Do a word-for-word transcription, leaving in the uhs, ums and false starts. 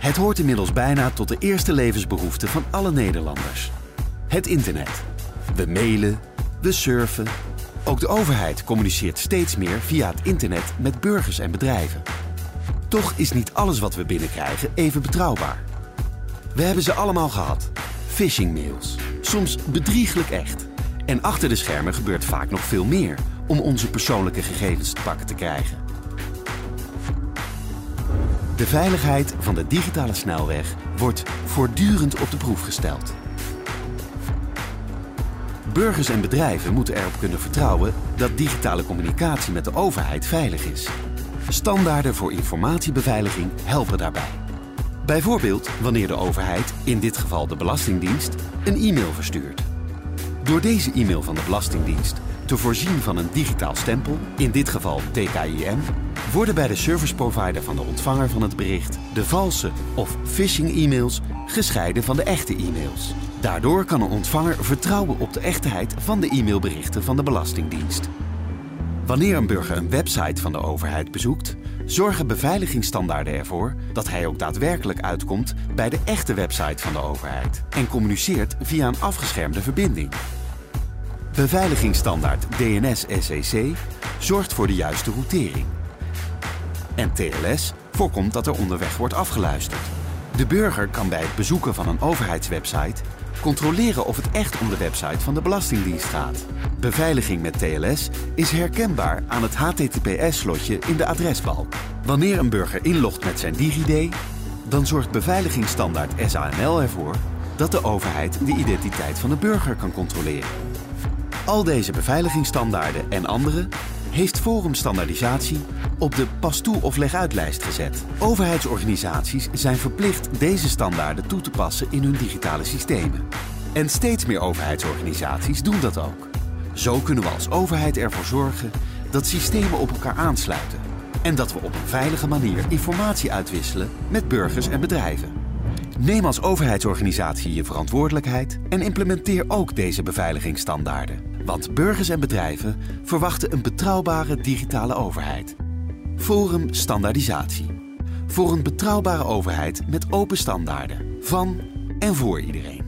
Het hoort inmiddels bijna tot de eerste levensbehoefte van alle Nederlanders. Het internet. We mailen, we surfen. Ook de overheid communiceert steeds meer via het internet met burgers en bedrijven. Toch is niet alles wat we binnenkrijgen even betrouwbaar. We hebben ze allemaal gehad. Phishing-mails. Soms bedrieglijk echt. En achter de schermen gebeurt vaak nog veel meer om onze persoonlijke gegevens te pakken te krijgen. De veiligheid van de digitale snelweg wordt voortdurend op de proef gesteld. Burgers en bedrijven moeten erop kunnen vertrouwen dat digitale communicatie met de overheid veilig is. Standaarden voor informatiebeveiliging helpen daarbij. Bijvoorbeeld wanneer de overheid, in dit geval de Belastingdienst, een e-mail verstuurt. Door deze e-mail van de Belastingdienst te voorzien van een digitaal stempel, in dit geval T K I M, worden bij de service provider van de ontvanger van het bericht de valse of phishing-e-mails gescheiden van de echte e-mails. Daardoor kan een ontvanger vertrouwen op de echtheid van de e-mailberichten van de Belastingdienst. Wanneer een burger een website van de overheid bezoekt, zorgen beveiligingsstandaarden ervoor dat hij ook daadwerkelijk uitkomt bij de echte website van de overheid en communiceert via een afgeschermde verbinding. Beveiligingsstandaard D N S S E C zorgt voor de juiste routering. En T L S voorkomt dat er onderweg wordt afgeluisterd. De burger kan bij het bezoeken van een overheidswebsite controleren of het echt om de website van de Belastingdienst gaat. Beveiliging met T L S is herkenbaar aan het H T T P S-slotje in de adresbalk. Wanneer een burger inlogt met zijn DigiD, dan zorgt beveiligingsstandaard S A M L ervoor dat de overheid de identiteit van de burger kan controleren. Al deze beveiligingsstandaarden en andere heeft Forum Standaardisatie op de pas toe of leg uit lijst gezet. Overheidsorganisaties zijn verplicht deze standaarden toe te passen in hun digitale systemen. En steeds meer overheidsorganisaties doen dat ook. Zo kunnen we als overheid ervoor zorgen dat systemen op elkaar aansluiten en dat we op een veilige manier informatie uitwisselen met burgers en bedrijven. Neem als overheidsorganisatie je verantwoordelijkheid en implementeer ook deze beveiligingsstandaarden. Want burgers en bedrijven verwachten een betrouwbare digitale overheid. Forum Standaardisatie. Voor een betrouwbare overheid met open standaarden. Van en voor iedereen.